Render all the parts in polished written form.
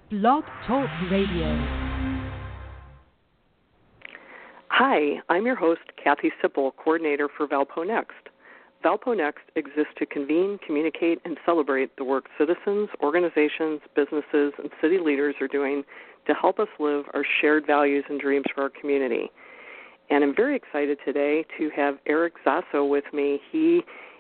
Blog Talk Radio. Hi, I'm your host, Kathy Sipple, coordinator for Valpo Next. Valpo Next exists to convene, communicate, and celebrate the work citizens, organizations, businesses, and city leaders are doing to help us live our shared values and dreams for our community. And I'm very excited today to have Eric Zasso with me. He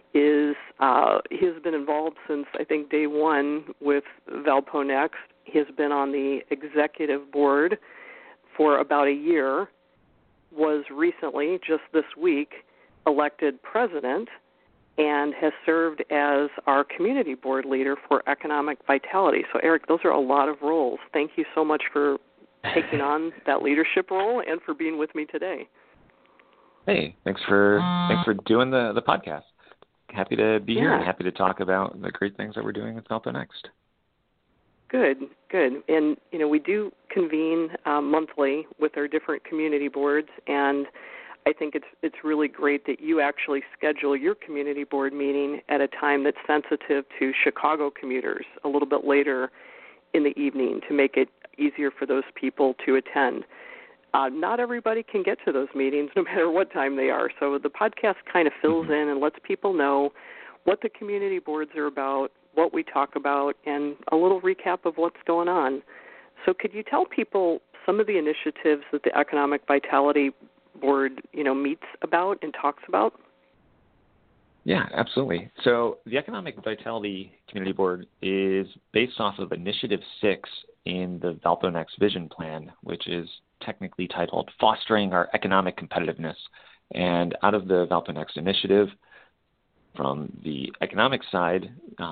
has been involved since, I think, day one with Valpo Next. He has been on the executive board for about a year, was recently, just this week, elected president, and has served as our community board leader for economic vitality. So, Eric, those are a lot of roles. Thank you so much for taking on that leadership role and for being with me today. Hey, thanks for doing the podcast. Happy to be here and happy to talk about the great things that we're doing with Valpo Next. Good. And, we do convene monthly with our different community boards, and I think it's really great that you actually schedule your community board meeting at a time that's sensitive to Chicago commuters a little bit later in the evening to make it easier for those people to attend. Not everybody can get to those meetings no matter what time they are, so the podcast kind of fills in and lets people know what the community boards are about, what we talk about, and a little recap of what's going on. So could you tell people some of the initiatives that the Economic Vitality Board, meets about and talks about? Yeah, absolutely. So the Economic Vitality Community Board is based off of Initiative 6 in the Valpo Next Vision Plan, which is technically titled Fostering Our Economic Competitiveness. And out of the Valpo Next initiative, from the economic side,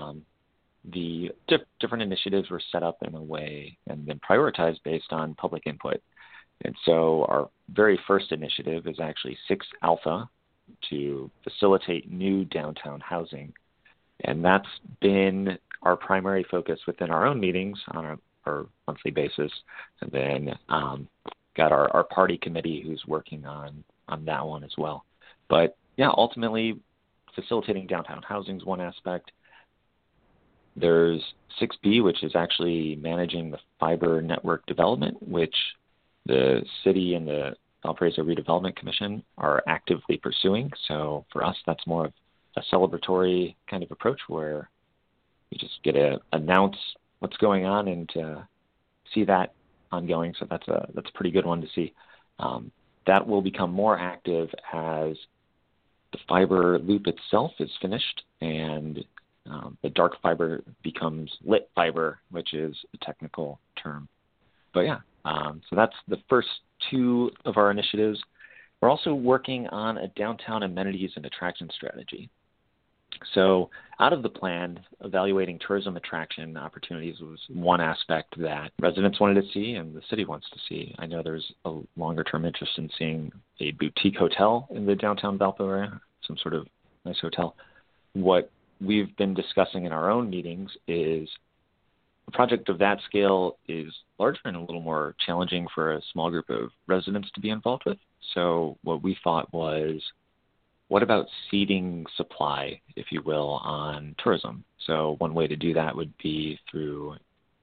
the different initiatives were set up in a way and then prioritized based on public input. And so our very first initiative is actually 6 Alpha, to facilitate new downtown housing. And that's been our primary focus within our own meetings on our monthly basis. And then got our party committee who's working on that one as well. But yeah, ultimately facilitating downtown housing is one aspect. There's 6B, which is actually managing the fiber network development, which the city and the Valparaiso Redevelopment Commission are actively pursuing. So for us, that's more of a celebratory kind of approach where we just get to announce what's going on and to see that ongoing. So that's a pretty good one to see. That will become more active as the fiber loop itself is finished and the dark fiber becomes lit fiber, which is a technical term. But yeah, so that's the first 2 of our initiatives. We're also working on a downtown amenities and attraction strategy. So out of the plan, evaluating tourism attraction opportunities was one aspect that residents wanted to see and the city wants to see. I know there's a longer-term interest in seeing a boutique hotel in the downtown Valpo area, some sort of nice hotel. What we've been discussing in our own meetings is a project of that scale is larger and a little more challenging for a small group of residents to be involved with. So what we thought was, what about seeding supply, if you will, on tourism? So one way to do that would be through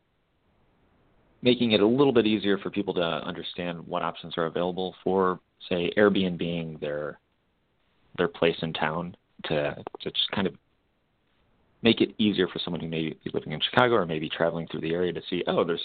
making it a little bit easier for people to understand what options are available for, say, Airbnb-ing their place in town to just kind of make it easier for someone who may be living in Chicago or maybe traveling through the area to see, there's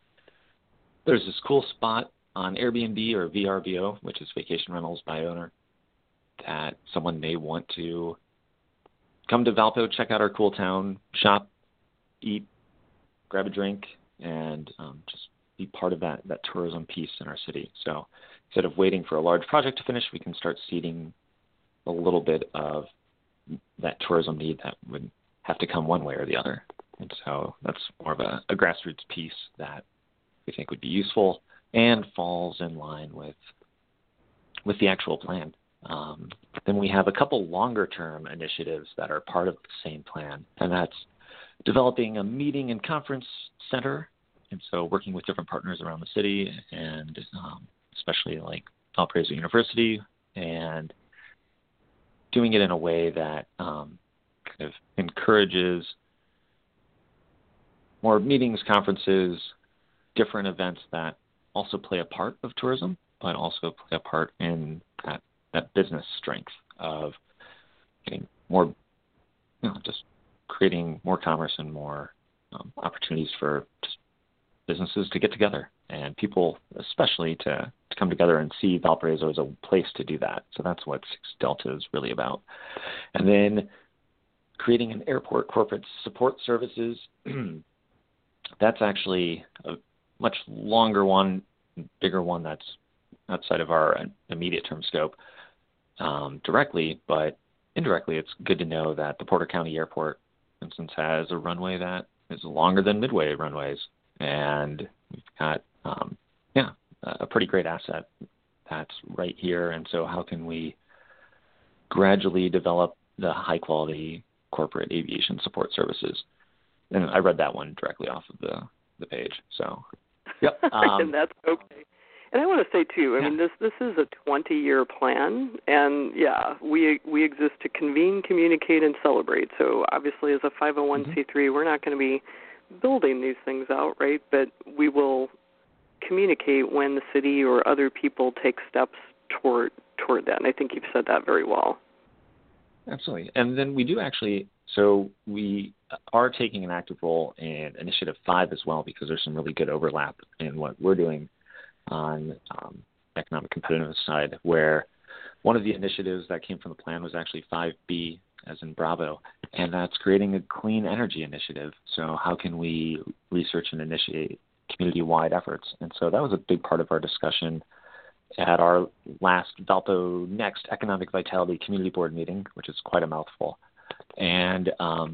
this cool spot on Airbnb or VRBO, which is vacation rentals by owner, that someone may want to come to Valpo, check out our cool town, shop, eat, grab a drink, and just be part of that tourism piece in our city. So instead of waiting for a large project to finish, we can start seeding a little bit of that tourism need that would have to come one way or the other. And so that's more of a grassroots piece that we think would be useful and falls in line with the actual plan. Then we have a couple longer-term initiatives that are part of the same plan, and that's developing a meeting and conference center. And so working with different partners around the city and especially like Valparaiso University, and doing it in a way that kind of encourages more meetings, conferences, different events that also play a part of tourism, but also play a part in that business strength of getting more, just creating more commerce and more opportunities for just businesses to get together and people especially to come together and see Valparaiso as a place to do that. So that's what Six Delta is really about. And then creating an airport corporate support services, that's actually a much longer one, bigger one that's outside of our immediate term scope directly, but indirectly it's good to know that the Porter County Airport, for instance, has a runway that is longer than Midway runways. And we've got, a pretty great asset that's right here. And so how can we gradually develop the high-quality corporate aviation support services? And I read that one directly off of the page. So, yep. And that's okay. And I want to say, too, I mean, this is a 20-year plan. And, we exist to convene, communicate, and celebrate. So, obviously, as a 501c3, we're not going to be building these things out, right? But we will communicate when the city or other people take steps toward that. And I think you've said that very well. Absolutely. And then we do actually, so we are taking an active role in Initiative 5 as well, because there's some really good overlap in what we're doing on economic competitiveness side, where one of the initiatives that came from the plan was actually 5B, as in Bravo, and that's creating a clean energy initiative. So how can we research and initiate community-wide efforts? And so that was a big part of our discussion at our last Valpo Next Economic Vitality Community Board meeting, which is quite a mouthful. And,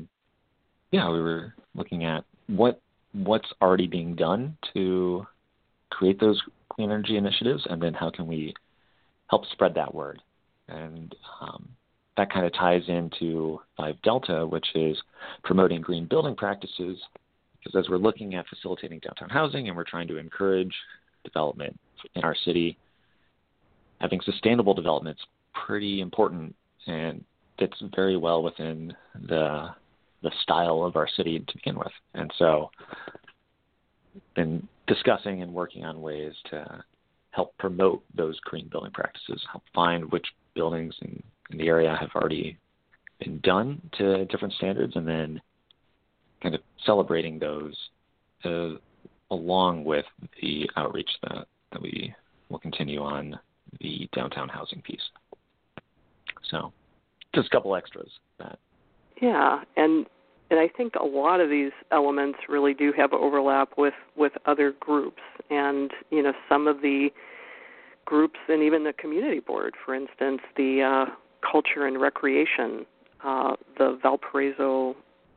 we were looking at what's already being done to create those clean energy initiatives, and then how can we help spread that word. And that kind of ties into 5 Delta, which is promoting green building practices, because as we're looking at facilitating downtown housing and we're trying to encourage development in our city, having sustainable development is pretty important and fits very well within the style of our city to begin with. And so been discussing and working on ways to help promote those green building practices, help find which buildings in the area have already been done to different standards, and then kind of celebrating those along with the outreach that we will continue on the downtown housing piece. So just a couple extras. Yeah, and I think a lot of these elements really do have overlap with other groups, and some of the groups and even the community board, for instance, the Culture and Recreation, the Valparaiso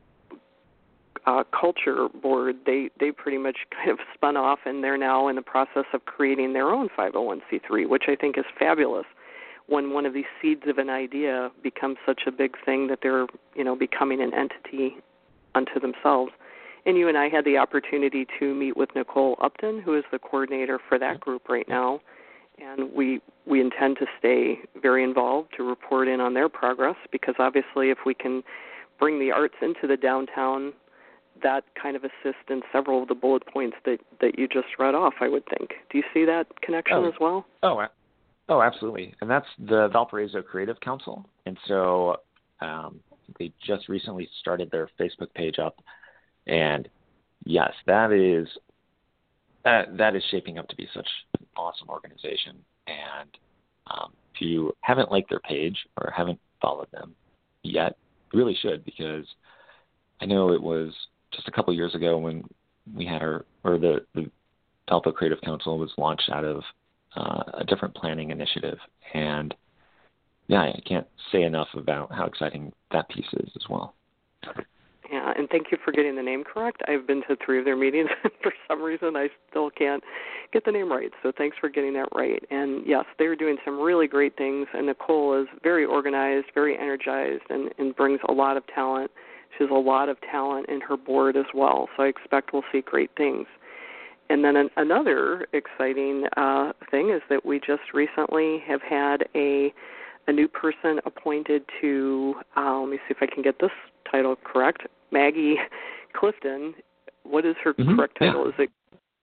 Culture Board, they pretty much kind of spun off, and they're now in the process of creating their own 501c3, which I think is fabulous. When one of these seeds of an idea becomes such a big thing that they're, becoming an entity unto themselves. And you and I had the opportunity to meet with Nicole Upton, who is the coordinator for that group right now. And we intend to stay very involved to report in on their progress, because obviously if we can bring the arts into the downtown, that kind of assists in several of the bullet points that you just read off, I would think. Do you see that connection as well? Oh, absolutely. And that's the Valparaiso Creative Council. And so they just recently started their Facebook page up. And yes, that is shaping up to be such an awesome organization. And if you haven't liked their page or haven't followed them yet, you really should, because I know it was just a couple years ago when we had the Valpo Creative Council was launched out of a different planning initiative. And I can't say enough about how exciting that piece is as well. Yeah, and thank you for getting the name correct. I've been to 3 of their meetings, and for some reason I still can't get the name right. So thanks for getting that right. And yes, they're doing some really great things, and Nicole is very organized, very energized, and brings a lot of talent. She has a lot of talent in her board as well, so I expect we'll see great things. And then another exciting thing is that we just recently have had a new person appointed to, let me see if I can get this title correct, Maggie Clifton. What is her correct title? Is it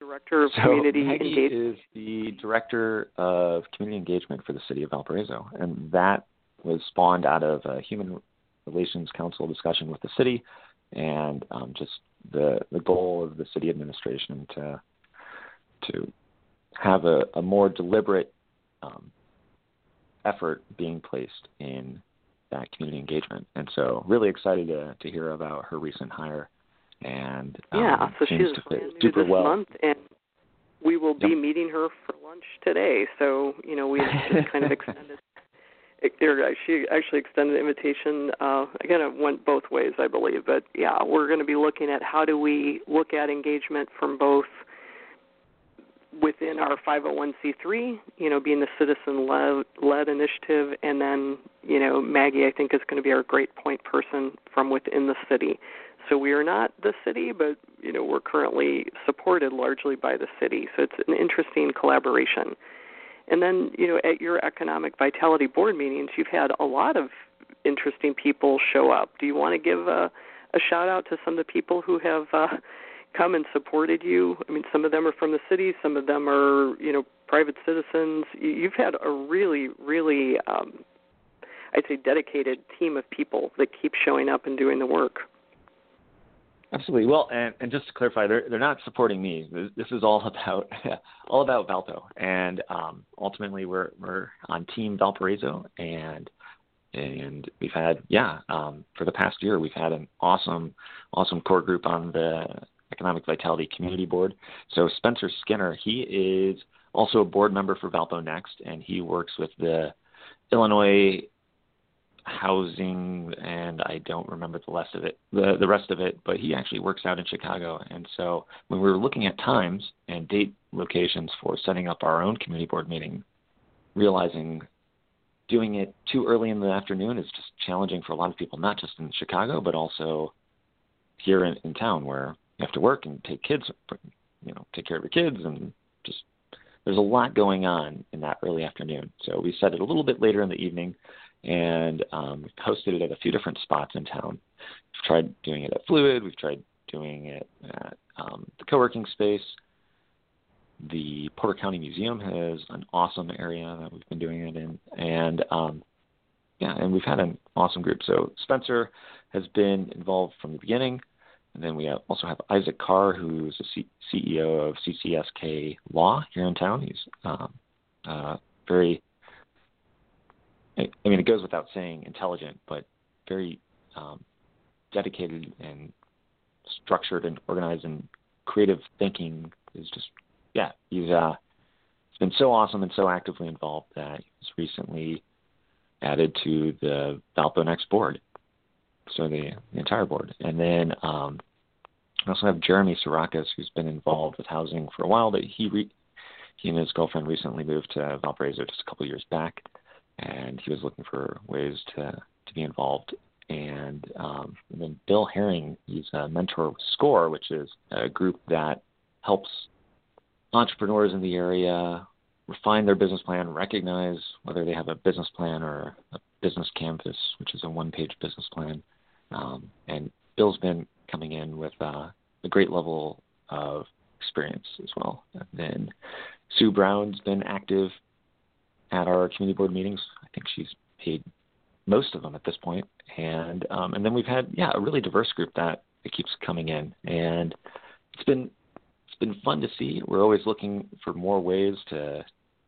Director of Community Maggie Engagement. is the Director of Community Engagement for the City of Valparaiso, and that was spawned out of a Human Relations Council discussion with the city, and just the goal of the city administration to have a more deliberate effort being placed in that community engagement. And so really excited to hear about her recent hire. And so she's brand new this month, and we will be meeting her for lunch today. So, we just kind of extended. She actually extended the invitation. Again, it went both ways, I believe. But, we're going to be looking at how do we look at engagement from both within our 501c3, being the citizen-led initiative, and then, Maggie, I think, is going to be our great point person from within the city. So we are not the city, but, we're currently supported largely by the city. So it's an interesting collaboration. And then, at your Economic Vitality Board meetings, you've had a lot of interesting people show up. Do you want to give a shout-out to some of the people who have come and supported you? I mean, some of them are from the city. Some of them are, private citizens. You've had a really, really, I'd say, dedicated team of people that keep showing up and doing the work. Absolutely. Well, and just to clarify, they're not supporting me. This is all about Valpo, and ultimately we're on Team Valparaiso, and we've had for the past year we've had an awesome core group on the Economic Vitality Community Board. So Spencer Skinner, he is also a board member for Valpo Next, and he works with the Illinois Housing, and I don't remember the rest of it, but he actually works out in Chicago. And so when we were looking at times and date locations for setting up our own community board meeting, realizing doing it too early in the afternoon is just challenging for a lot of people, not just in Chicago, but also here in town where you have to work and take care of your kids, and just there's a lot going on in that early afternoon. So we set it a little bit later in the evening, and hosted it at a few different spots in town. We've tried doing it at Fluid. We've tried doing it at the co-working space. The Porter County Museum has an awesome area that we've been doing it in. And, and we've had an awesome group. So Spencer has been involved from the beginning. And then we also have Isaac Carr, who's the CEO of CCSK Law here in town. He's very... it goes without saying intelligent, but very dedicated and structured and organized and creative thinking is just, he's been so awesome and so actively involved that he was recently added to the Valpo Next board, so the entire board. And then we also have Jeremy Sarakas, who's been involved with housing for a while, but he and his girlfriend recently moved to Valparaiso just a couple of years back, and he was looking for ways to be involved. And then Bill Herring, he's a mentor with SCORE, which is a group that helps entrepreneurs in the area refine their business plan, recognize whether they have a business plan or a business canvas, which is a one-page business plan. And Bill's been coming in with a great level of experience as well. And then Sue Brown's been active at our community board meetings. I think she's paid most of them at this point. And then we've had, a really diverse group that keeps coming in. And it's been fun to see. We're always looking for more ways to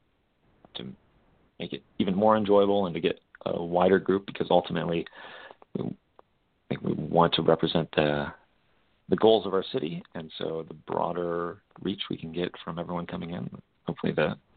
make it even more enjoyable and to get a wider group, because ultimately I think we want to represent the goals of our city. And so the broader reach we can get from everyone coming in, hopefully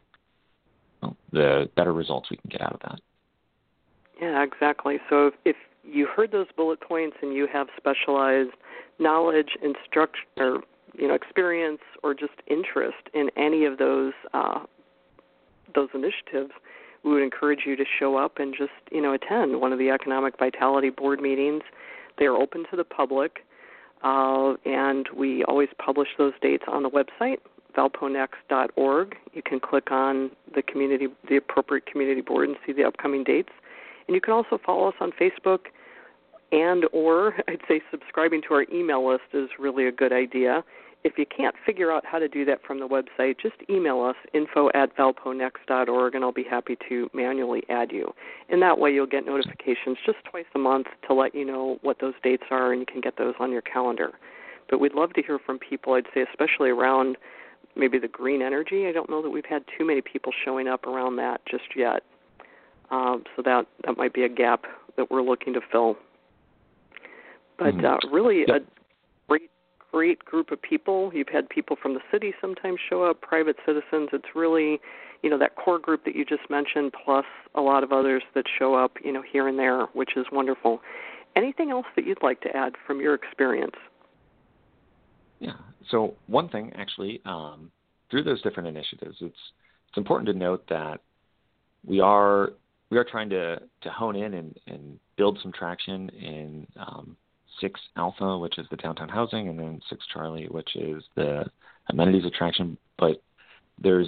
the better results we can get out of that. Yeah, exactly. So if you heard those bullet points and you have specialized knowledge, instruction, or experience, or just interest in any of those initiatives, we would encourage you to show up and just attend one of the Economic Vitality Board meetings. They are open to the public, and we always publish those dates on the website, valponext.org. You can click on the appropriate community board and see the upcoming dates. And you can also follow us on Facebook, or I'd say subscribing to our email list is really a good idea. if you can't figure out how to do that from the website, just email us, info@valponext.org, and I'll be happy to manually add you. And that way you'll get notifications just twice a month to let you know what those dates are, and you can get those on your calendar. But we'd love to hear from people, I'd say, especially around maybe the green energy. I don't know that we've had too many people showing up around that just yet. So that might be a gap that we're looking to fill. But really a great group of people. You've had people from the city sometimes show up, private citizens. It's really, that core group that you just mentioned, plus a lot of others that show up, here and there, which is wonderful. Anything else that you'd like to add from your experience? Yeah. So one thing, actually, through those different initiatives, it's important to note that we are trying to hone in and build some traction in 6 Alpha, which is the downtown housing, and then 6 Charlie, which is the amenities attraction. But there's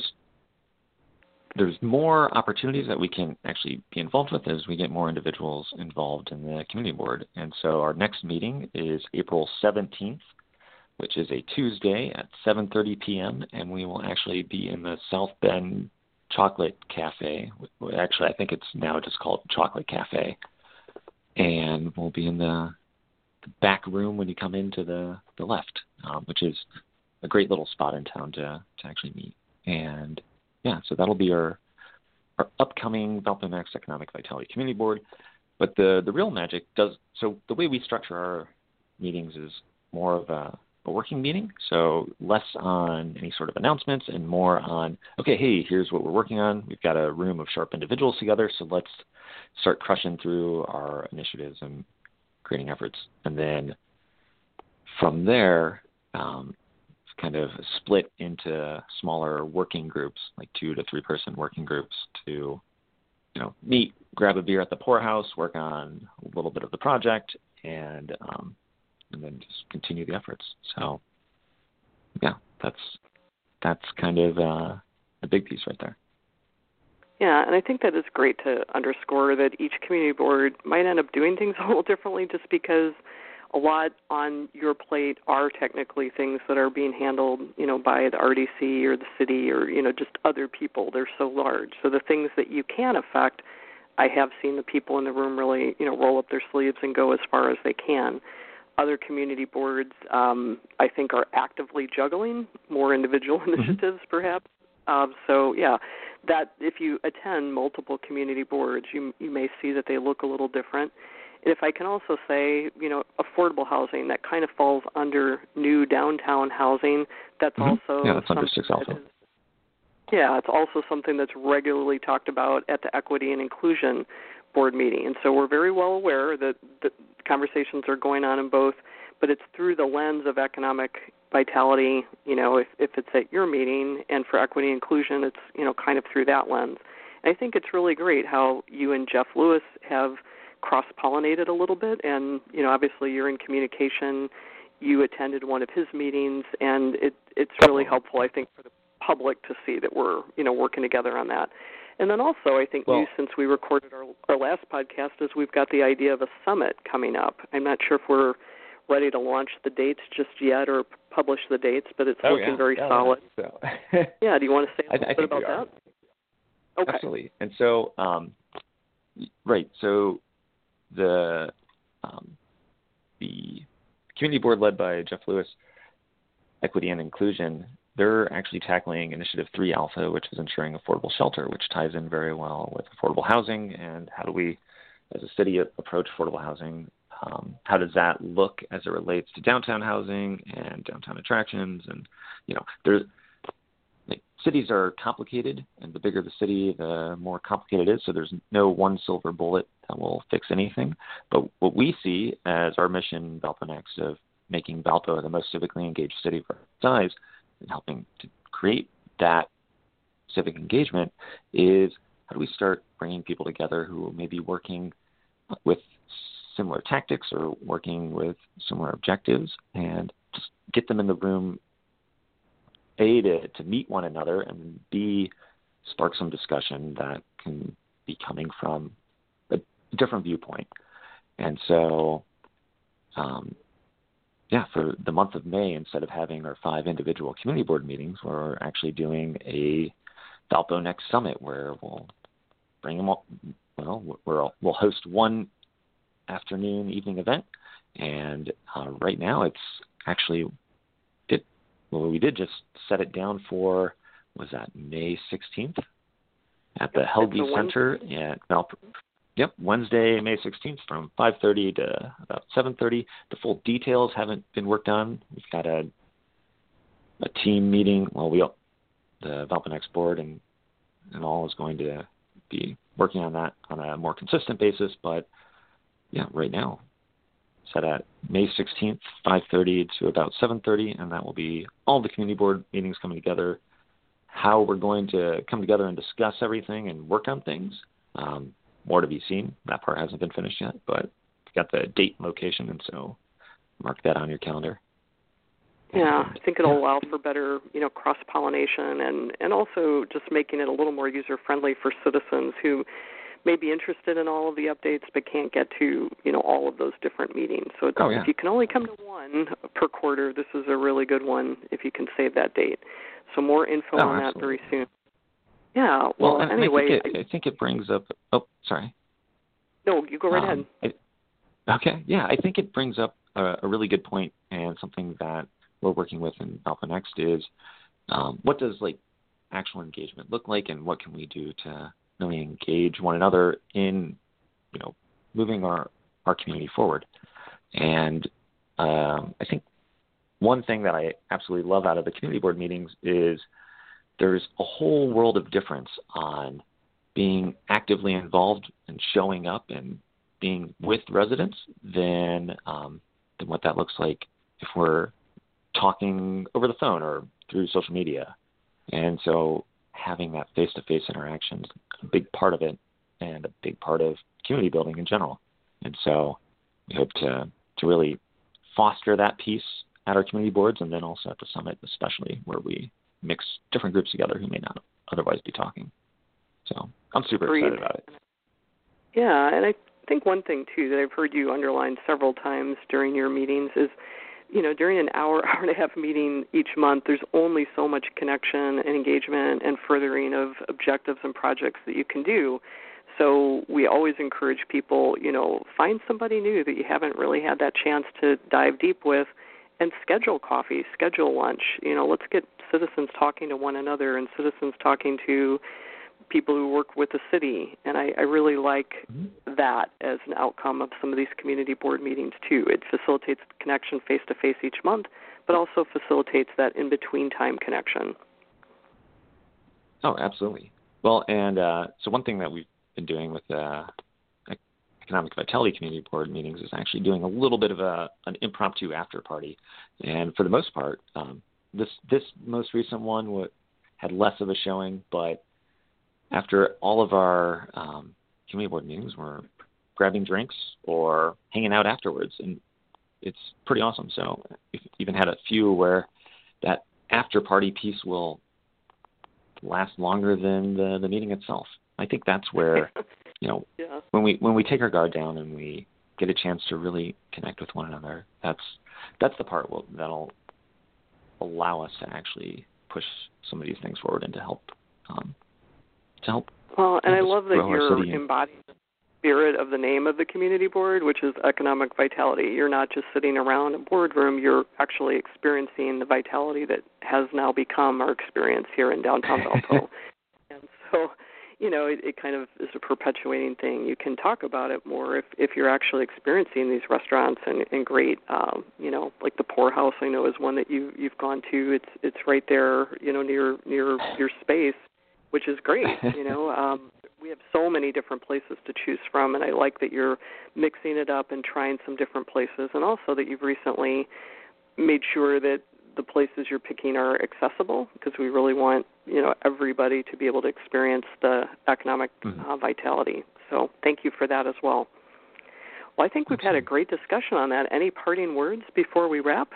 more opportunities that we can actually be involved with as we get more individuals involved in the community board. And so our next meeting is April 17th, which is a Tuesday at 7:30 p.m., and we will actually be in the South Bend Chocolate Cafe. Actually, I think it's now just called Chocolate Cafe. And we'll be in the back room when you come into the left, which is a great little spot in town to actually meet. And yeah, so that'll be our upcoming Valpo Next Economic Vitality Community Board. But the real magic so the way we structure our meetings is more of a working meeting, so less on any sort of announcements and more on, okay, hey, here's what we're working on. We've got a room of sharp individuals together, so let's start crushing through our initiatives and creating efforts. And then from there, kind of split into smaller working groups, like 2 to 3 person working groups to, meet, grab a beer at the poorhouse, work on a little bit of the project, and then just continue the efforts. So, yeah, that's kind of a big piece right there. Yeah, and I think that is great to underscore that each community board might end up doing things a little differently just because a lot on your plate are technically things that are being handled, by the RDC or the city or, just other people. They're so large. So the things that you can affect, I have seen the people in the room really, roll up their sleeves and go as far as they can. Other community boards, I think, are actively juggling more individual initiatives, perhaps. So, yeah, that if you attend multiple community boards, you may see that they look a little different. And if I can also say, affordable housing, that kind of falls under new downtown housing. That's also that's under 6 Alpha. Yeah, it's also something that's regularly talked about at the Equity and Inclusion Board meeting. And so we're very well aware that the conversations are going on in both, but it's through the lens of economic vitality, if it's at your meeting, and for equity and inclusion, it's, kind of through that lens. And I think it's really great how you and Jeff Lewis have cross-pollinated a little bit, and, obviously you're in communication. You attended one of his meetings, and it's really helpful, I think, for the public to see that we're, working together on that. And then also, I think since we recorded our last podcast, is we've got the idea of a summit coming up. I'm not sure if we're ready to launch the dates just yet or publish the dates, but it's looking very solid. So. Yeah, do you want to say a little bit about that? Okay. Absolutely. And so, right, so the community board led by Jeff Lewis, Equity and Inclusion, they're actually tackling Initiative 3 Alpha, which is ensuring affordable shelter, which ties in very well with affordable housing and how do we, as a city, approach affordable housing. How does that look as it relates to downtown housing and downtown attractions? And, cities are complicated, and the bigger the city, the more complicated it is. So there's no one silver bullet that will fix anything. But what we see as our mission, Valpo Next, of making Valpo the most civically engaged city for size and helping to create that civic engagement is how do we start bringing people together who may be working with similar tactics or working with similar objectives and just get them in the room, A, to meet one another, and B, spark some discussion that can be coming from a different viewpoint. And so for the month of May, instead of having our 5 individual community board meetings, we're actually doing a Valpo Next Summit where we'll bring them all. Well, we'll host one afternoon, evening event, and right now it's actually we did just set it down for, was that May 16th at the Helge Center at Valpo. Yep, Wednesday, May 16th from 5:30 to about 7:30. The full details haven't been worked on. We've got a team meeting. Well, the Valpo Next board and all is going to be working on that on a more consistent basis. But yeah, right now, set at May 16th, 5:30 to about 7:30, and that will be all the community board meetings coming together. How we're going to come together and discuss everything and work on things. More to be seen. That part hasn't been finished yet, but we've got the date and location, and so mark that on your calendar. Yeah, I think it'll allow for better, cross-pollination and also just making it a little more user-friendly for citizens who may be interested in all of the updates but can't get to, all of those different meetings. So if you can only come to one per quarter, this is a really good one if you can save that date. So more info on that very soon. Yeah, well anyway. I think it brings up – oh, sorry. No, you go right ahead. I think it brings up a really good point, and something that we're working with in Valpo Next is what does actual engagement look like, and what can we do to really engage one another in moving our community forward. And I think one thing that I absolutely love out of the community board meetings is there's a whole world of difference on being actively involved and showing up and being with residents than what that looks like if we're talking over the phone or through social media. And so having that face-to-face interaction is a big part of it and a big part of community building in general. And so we hope to really foster that piece at our community boards, and then also at the summit especially, where we mix different groups together who may not otherwise be talking. So I'm super excited about it. Yeah, and I think one thing, too, that I've heard you underline several times during your meetings is, during an hour and a half meeting each month, there's only so much connection and engagement and furthering of objectives and projects that you can do. So we always encourage people, find somebody new that you haven't really had that chance to dive deep with, and schedule coffee, schedule lunch. Let's get citizens talking to one another and citizens talking to people who work with the city. And I really like that as an outcome of some of these community board meetings, too. It facilitates connection face-to-face each month, but also facilitates that in-between time connection. Oh, absolutely. Well, and so one thing that we've been doing with Economic Vitality Community Board meetings is actually doing a little bit of an impromptu after party. And for the most part, this most recent one had less of a showing, but after all of our community board meetings, we're grabbing drinks or hanging out afterwards, and it's pretty awesome. So we've even had a few where that after party piece will last longer than the meeting itself. I think that's where when we take our guard down and we get a chance to really connect with one another, that's the part that'll allow us to actually push some of these things forward and to help. Well, and I love that you're embodying the spirit of the name of the community board, which is economic vitality. You're not just sitting around a boardroom, you're actually experiencing the vitality that has now become our experience here in downtown Valpo. And so, it kind of is a perpetuating thing. You can talk about it more if you're actually experiencing these restaurants and great, like the Poorhouse, I know, is one that you've gone to. It's right there, near your space, which is great. We have so many different places to choose from, and I like that you're mixing it up and trying some different places, and also that you've recently made sure that the places you're picking are accessible, because we really want, everybody to be able to experience the economic vitality. So thank you for that as well. Well, I think we've had a great discussion on that. Any parting words before we wrap?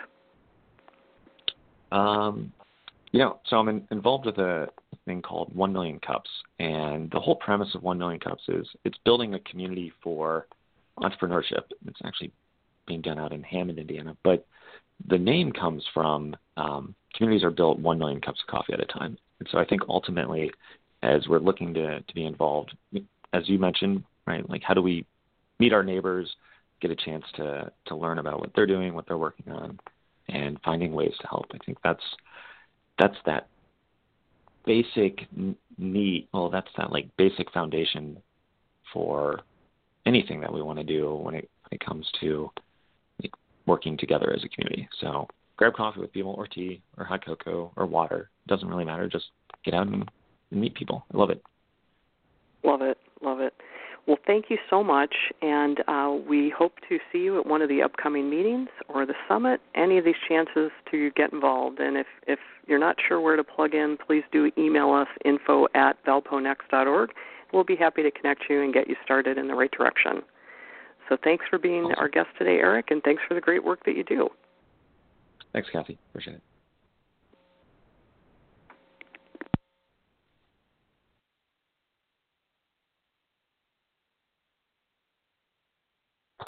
So I'm involved with a thing called 1 Million Cups, and the whole premise of 1 Million Cups is it's building a community for entrepreneurship. It's actually being done out in Hammond, Indiana, but the name comes from communities are built 1 million cups of coffee at a time. And so I think ultimately, as we're looking to be involved, as you mentioned, right, like how do we meet our neighbors, get a chance to learn about what they're doing, what they're working on, and finding ways to help. I think that's that basic need. Well, that's that like basic foundation for anything that we want to do when it comes to like, working together as a community. So grab coffee with people, or tea, or hot cocoa, or water. It doesn't really matter. Just get out and meet people. I love it. Love it. Love it. Well, thank you so much, and we hope to see you at one of the upcoming meetings or the summit, any of these chances to get involved. And if you're not sure where to plug in, please do email us, info@valponext.org. We'll be happy to connect you and get you started in the right direction. So thanks for being our guest today, Eric, and thanks for the great work that you do. Thanks, Kathy. Appreciate it.